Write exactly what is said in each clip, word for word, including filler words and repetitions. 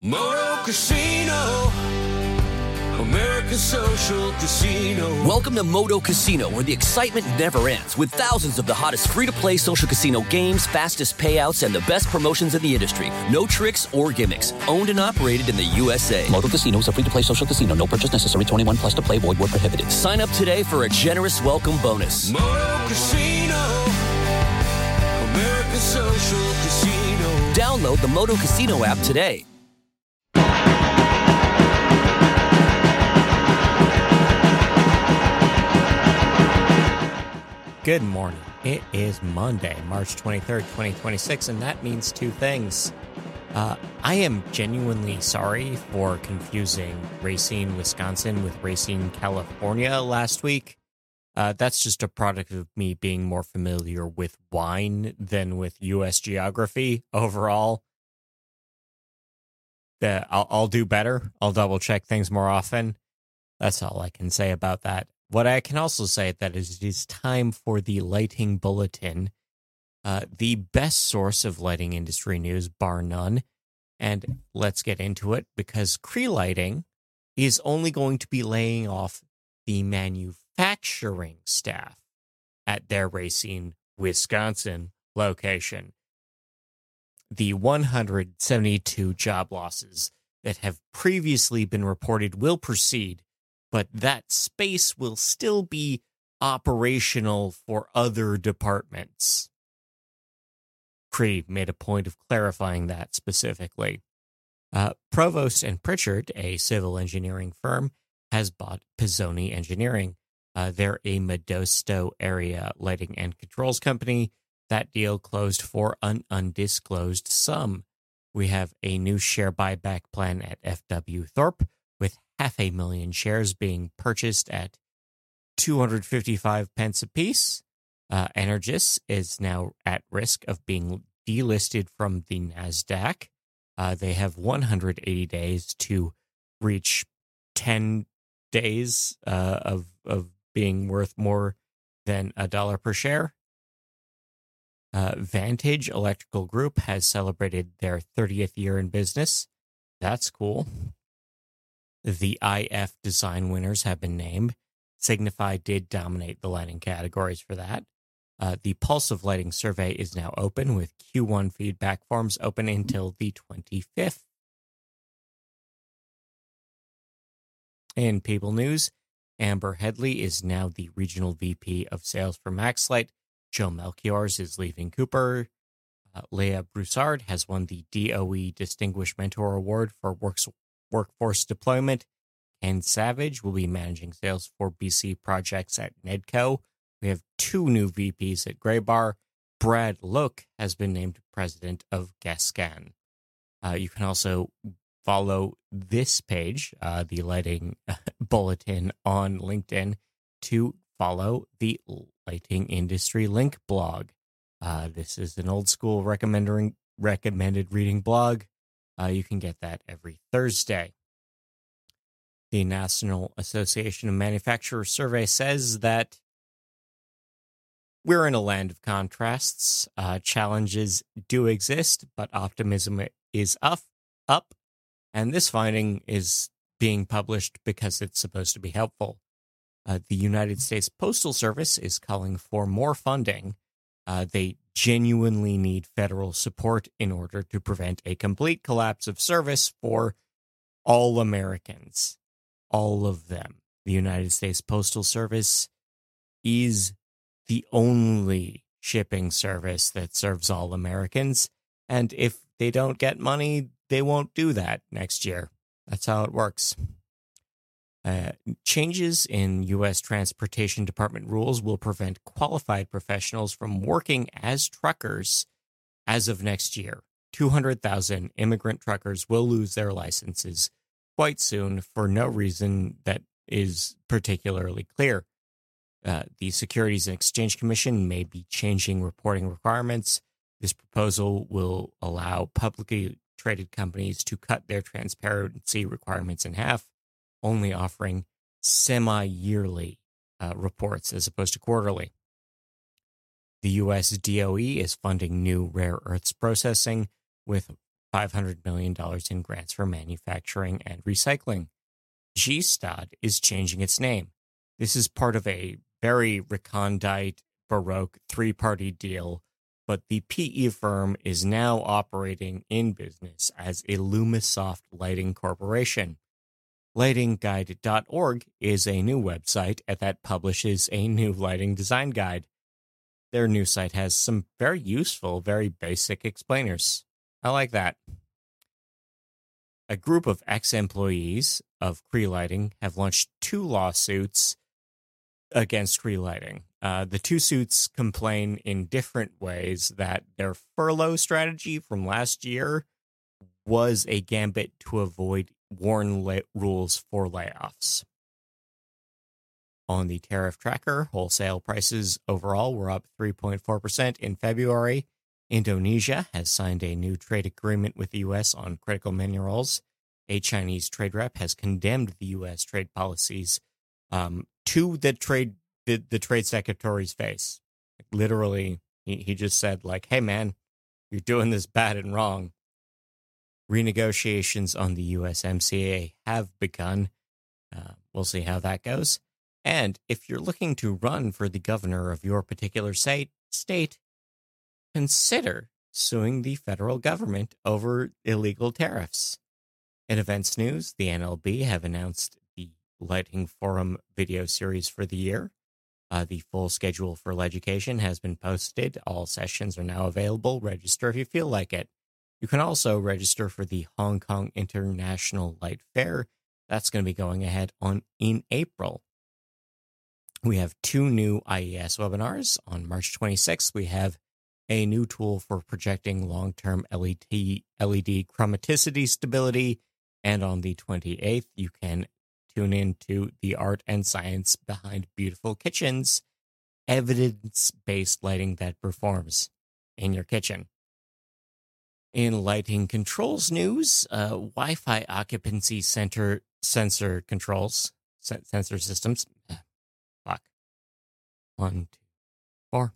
Moto Casino, America's social casino. Welcome to Moto Casino, where the excitement never ends, with thousands of the hottest free-to-play social casino games, fastest payouts, and the best promotions in the industry. No tricks or gimmicks. Owned and operated in the U S A. Moto Casino is a free-to-play social casino. No purchase necessary. twenty-one plus to play. Void where prohibited. Sign up today for a generous welcome bonus. Moto Casino, America's social casino. Download the Moto Casino app today. Good morning. It is Monday, March twenty-third, twenty twenty-six, and that means two things. Uh, I am genuinely sorry for confusing Racine, Wisconsin with Racine, California last week. Uh, that's just a product of me being more familiar with wine than with U S geography overall. The, I'll, I'll do better. I'll double check things more often. That's all I can say about that. What I can also say that is it is time for the Lighting Bulletin, uh, the best source of lighting industry news, bar none. And let's get into it, because Cree Lighting is only going to be laying off the manufacturing staff at their Racine, Wisconsin location. The one hundred seventy-two job losses that have previously been reported will proceed, but that space will still be operational for other departments. Cree made a point of clarifying that specifically. Uh, Provost and Pritchard, a civil engineering firm, has bought Pizzoni Engineering. Uh, they're a Modesto area lighting and controls company. That deal closed for an undisclosed sum. We have a new share buyback plan at F W Thorpe, with half a million shares being purchased at two hundred fifty-five pence apiece. Uh, Energous is now at risk of being delisted from the NASDAQ. Uh, they have one hundred eighty days to reach ten days uh, of, of being worth more than a dollar per share. Uh, Vantage Electrical Group has celebrated their thirtieth year in business. That's cool. The I F design winners have been named. Signify did dominate the lighting categories for that. Uh, the Pulse of Lighting survey is now open, with Q one feedback forms open until the twenty-fifth. In People News, Amber Headley is now the Regional V P of Sales for MaxLight. Joe Melchiors is leaving Cooper. Uh, Leah Broussard has won the D O E Distinguished Mentor Award for works, Workforce Deployment. Ken Savage will be managing sales for B C projects at Nedco. We have two new V Ps at Graybar. Brad Look has been named president of Gascan. Uh, you can also follow this page, uh, the Lighting Bulletin, on LinkedIn to follow the Lighting Industry Link blog. Uh, this is an old school recommending, recommended reading blog. Uh, you can get that every Thursday. The National Association of Manufacturers survey says that we're in a land of contrasts. Uh, challenges do exist, but optimism is up, up. And this finding is being published because it's supposed to be helpful. Uh, the United States Postal Service is calling for more funding. Uh, they genuinely need federal support in order to prevent a complete collapse of service for all Americans. All of them. The United States Postal Service is the only shipping service that serves all Americans. And if they don't get money, they won't do that next year. That's how it works. Uh, changes in U S Transportation Department rules will prevent qualified professionals from working as truckers as of next year. two hundred thousand immigrant truckers will lose their licenses quite soon for no reason that is particularly clear. Uh, the Securities and Exchange Commission may be changing reporting requirements. This proposal will allow publicly traded companies to cut their transparency requirements in half, only offering semi-yearly uh, reports as opposed to quarterly. The U S D O E is funding new rare earths processing with five hundred million dollars in grants for manufacturing and recycling. G-Stad is changing its name. This is part of a very recondite, baroque three-party deal, but the P E firm is now operating in business as Illumisoft Lighting Corporation. lighting guide dot org is a new website that publishes a new lighting design guide. Their new site has some very useful, very basic explainers. I like that. A group of ex-employees of Cree Lighting have launched two lawsuits against Cree Lighting. Uh, the two suits complain in different ways that their furlough strategy from last year was a gambit to avoid WARN la- rules for layoffs. On the tariff tracker, wholesale prices overall were up three point four percent in February. Indonesia has signed a new trade agreement with the U S on critical minerals. A Chinese trade rep has condemned the U S trade policies um, to the trade the, the trade secretary's face. Literally, he, he just said, like, hey, man, you're doing this bad and wrong. Renegotiations on the U S M C A have begun. Uh, we'll see how that goes. And if you're looking to run for the governor of your particular state, state, consider suing the federal government over illegal tariffs. In events news, the N L B have announced the Lighting Forum video series for the year. Uh, the full schedule for Leducation has been posted. All sessions are now available. Register if you feel like it. You can also register for the Hong Kong International Light Fair. That's going to be going ahead on in April. We have two new I E S webinars. On March twenty-sixth, we have a new tool for projecting long-term L E D, L E D chromaticity stability. And on the twenty-eighth, you can tune into the art and science behind beautiful kitchens, evidence-based lighting that performs in your kitchen. In lighting controls news, uh, Wi-Fi occupancy center sensor controls, sen- sensor systems. Fuck. One, two, four.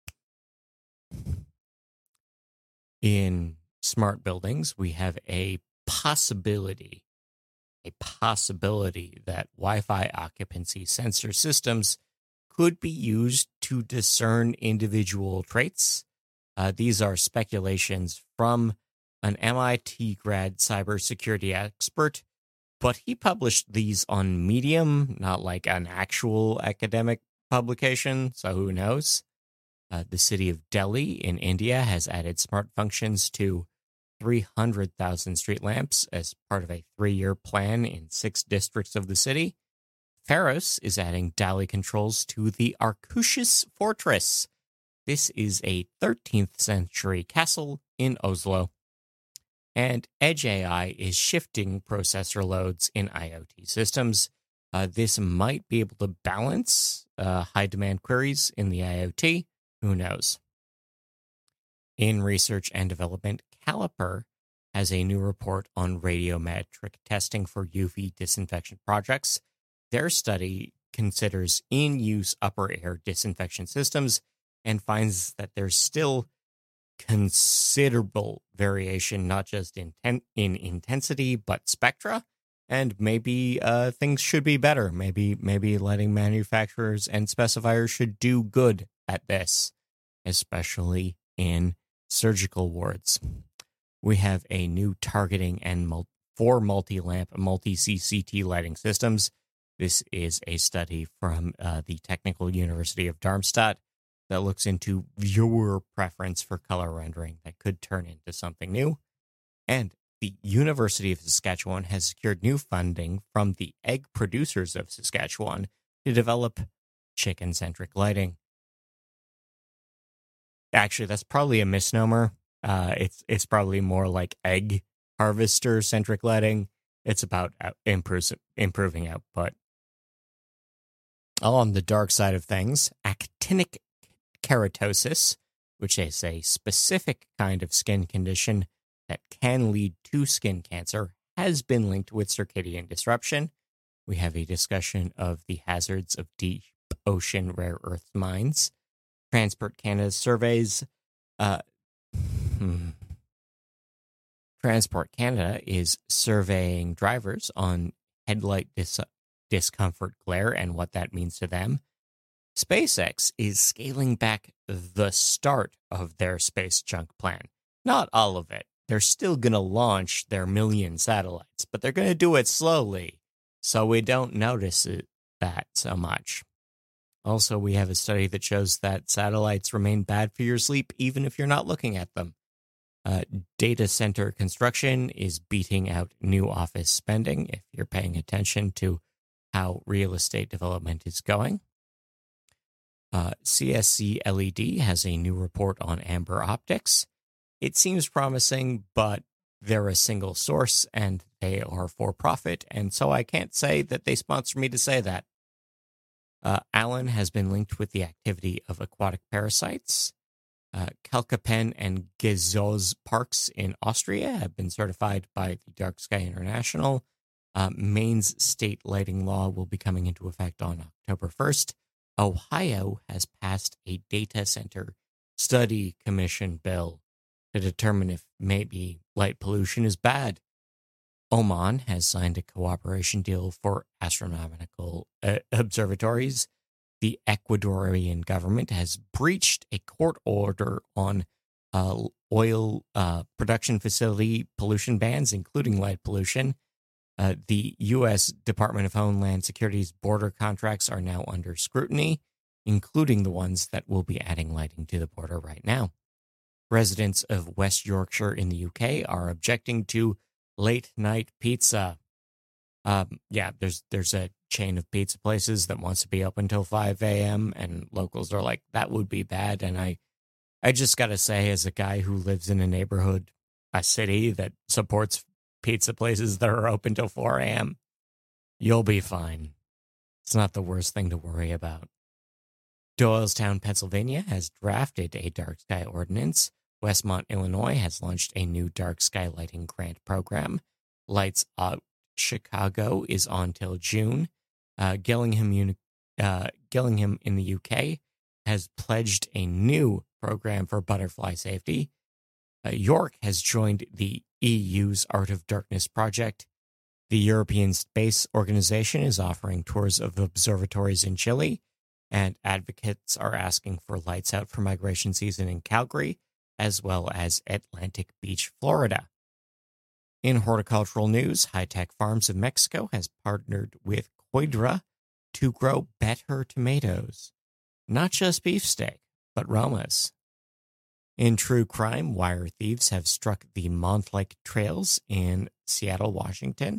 In smart buildings, we have a possibility, a possibility that Wi-Fi occupancy sensor systems could be used to discern individual traits. Uh, these are speculations from an M I T grad cybersecurity expert, but he published these on Medium, not like an actual academic publication, so who knows? Uh, the city of Delhi in India has added smart functions to three hundred thousand street lamps as part of a three-year plan in six districts of the city. Pharos is adding Dali controls to the Arcusius Fortress. This is a thirteenth century castle in Oslo. And Edge A I is shifting processor loads in IoT systems. Uh, this might be able to balance uh, high-demand queries in the IoT. Who knows? In research and development, Caliper has a new report on radiometric testing for U V disinfection projects. Their study considers in-use upper air disinfection systems and finds that there's still considerable variation, not just in, ten- in intensity, but spectra. And maybe uh, things should be better. Maybe maybe letting manufacturers and specifiers should do good at this, especially in surgical wards. We have a new targeting and mul- for multi-lamp, multi-C C T lighting systems. This is a study from uh, the Technical University of Darmstadt that looks into viewer preference for color rendering that could turn into something new. And the University of Saskatchewan has secured new funding from the egg producers of Saskatchewan to develop chicken-centric lighting. Actually, that's probably a misnomer. Uh, it's it's probably more like egg harvester-centric lighting. It's about out- improves, improving output. All on the dark side of things, actinic keratosis, which is a specific kind of skin condition that can lead to skin cancer, has been linked with circadian disruption. We have a discussion of the hazards of deep ocean rare earth mines. Transport Canada surveys uh, hmm. Transport Canada is surveying drivers on headlight dis- discomfort glare and what that means to them. SpaceX is scaling back the start of their space junk plan. Not all of it. They're still going to launch their million satellites, but they're going to do it slowly, so we don't notice it, that so much. Also, we have a study that shows that satellites remain bad for your sleep even if you're not looking at them. Uh, data center construction is beating out new office spending if you're paying attention to how real estate development is going. Uh, C S C L E D has a new report on Amber Optics. It seems promising, but they're a single source and they are for profit, and so I can't say that they sponsor me to say that. Uh, Allen has been linked with the activity of aquatic parasites. Uh, Kalkopen and Gezoz parks in Austria have been certified by the Dark Sky International. Uh, Maine's state lighting law will be coming into effect on October first. Ohio has passed a data center study commission bill to determine if maybe light pollution is bad. Oman has signed a cooperation deal for astronomical uh, observatories. The Ecuadorian government has breached a court order on uh, oil uh, production facility pollution bans, including light pollution. Uh, the U S Department of Homeland Security's border contracts are now under scrutiny, including the ones that will be adding lighting to the border right now. Residents of West Yorkshire in the U K are objecting to late night pizza. Um, yeah, there's there's a chain of pizza places that wants to be open till five a.m. and locals are like, that would be bad. And I, I just got to say, as a guy who lives in a neighborhood, a city that supports pizza places that are open till four a.m., you'll be fine. It's not the worst thing to worry about. Doylestown, Pennsylvania has drafted a dark sky ordinance. Westmont, Illinois has launched a new dark sky lighting grant program. Lights Out Chicago is on till June. Uh, Gillingham, Uni- uh, Gillingham in the U K has pledged a new program for butterfly safety. Uh, York has joined the E U's Art of Darkness project. The European Space Organization is offering tours of observatories in Chile, and advocates are asking for lights out for migration season in Calgary, as well as Atlantic Beach, Florida. In horticultural news, High Tech Farms of Mexico has partnered with Coidra to grow better tomatoes. Not just beefsteak, but Romas. In true crime, wire thieves have struck the Montlake Trails in Seattle, Washington.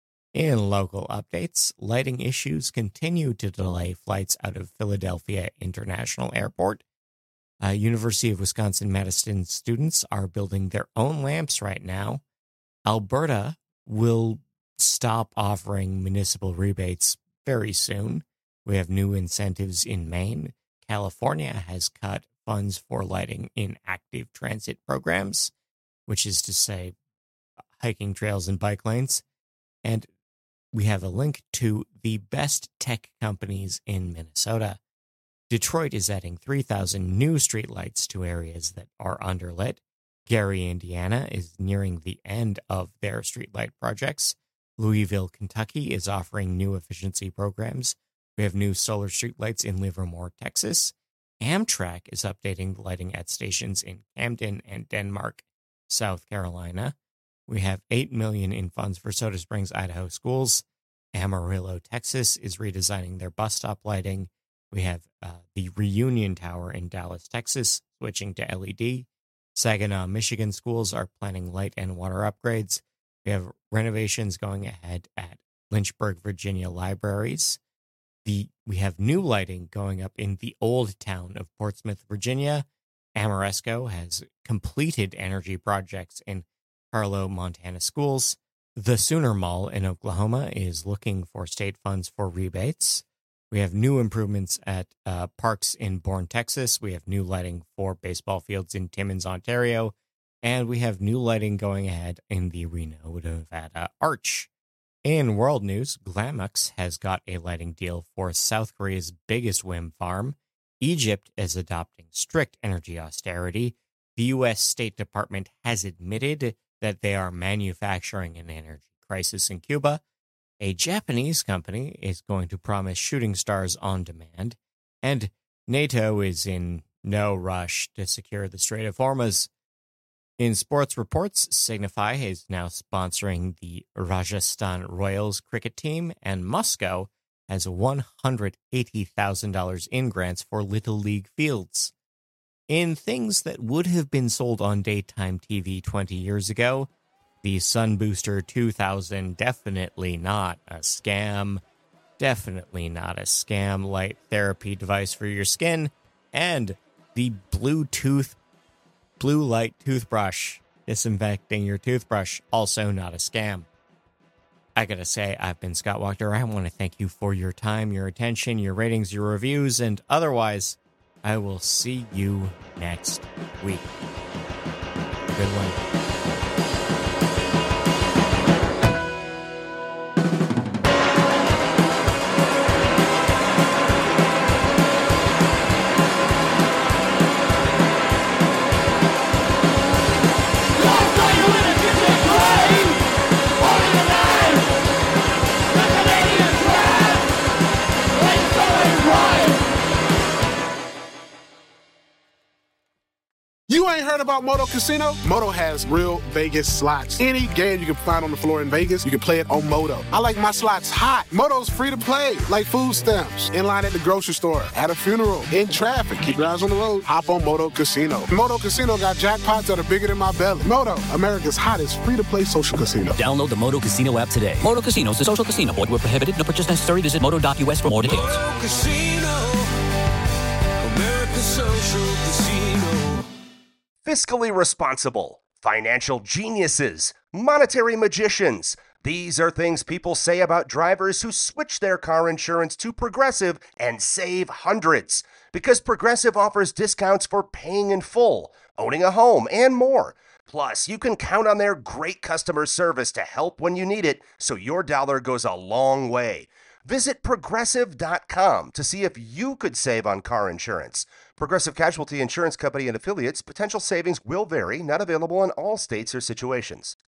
In local updates, lighting issues continue to delay flights out of Philadelphia International Airport. Uh, University of Wisconsin-Madison students are building their own lamps right now. Alberta will stop offering municipal rebates very soon. We have new incentives in Maine. California has cut funds for lighting in active transit programs, which is to say hiking trails and bike lanes. And we have a link to the best tech companies in Minnesota. Detroit is adding three thousand new streetlights to areas that are underlit. Gary, Indiana is nearing the end of their streetlight projects. Louisville, Kentucky is offering new efficiency programs. We have new solar streetlights in Livermore, Texas. Amtrak is updating the lighting at stations in Camden and Denmark, South Carolina. We have eight million dollars in funds for Soda Springs, Idaho schools. Amarillo, Texas is redesigning their bus stop lighting. We have uh, the Reunion Tower in Dallas, Texas, switching to L E D. Saginaw, Michigan schools are planning light and water upgrades. We have renovations going ahead at Lynchburg, Virginia libraries. The we have new lighting going up in the old town of Portsmouth, Virginia. Amoresco has completed energy projects in Carlo, Montana schools. The Sooner Mall in Oklahoma is looking for state funds for rebates. We have new improvements at uh, parks in Bourne, Texas. We have new lighting for baseball fields in Timmins, Ontario. And we have new lighting going ahead in the Reno, Nevada Arch. In world news, Glamux has got a lighting deal for South Korea's biggest wind farm. Egypt is adopting strict energy austerity. The U S State Department has admitted that they are manufacturing an energy crisis in Cuba. A Japanese company is going to promise shooting stars on demand, and NATO is in no rush to secure the Strait of Hormuz. In sports reports, Signify is now sponsoring the Rajasthan Royals cricket team, and Moscow has one hundred eighty thousand dollars in grants for Little League fields. In things that would have been sold on daytime T V twenty years ago, the Sunbooster two thousand, definitely not a scam. Definitely not a scam light therapy device for your skin. And the Bluetooth blue light toothbrush, disinfecting your toothbrush, also not a scam. I gotta say, I've been Scott Wachter. I want to thank you for your time, your attention, your ratings, your reviews, and otherwise, I will see you next week. Good one. You ain't heard about Moto Casino? Moto has real Vegas slots. Any game you can find on the floor in Vegas, you can play it on Moto. I like my slots hot. Moto's free to play, like food stamps. In line at the grocery store, at a funeral, in traffic. Keep your eyes on the road. Hop on Moto Casino. Moto Casino got jackpots that are bigger than my belly. Moto, America's hottest free-to-play social casino. Download the Moto Casino app today. Moto Casino is a social casino. Void where prohibited. No purchase necessary. Visit moto dot U S for more details. Moto Casino, America's social casino. Fiscally responsible, financial geniuses, monetary magicians. These are things people say about drivers who switch their car insurance to Progressive and save hundreds. Because Progressive offers discounts for paying in full, owning a home, and more. Plus, you can count on their great customer service to help when you need it, so your dollar goes a long way. Visit progressive dot com to see if you could save on car insurance. Progressive Casualty Insurance Company and affiliates. Potential savings will vary. Not available in all states or situations.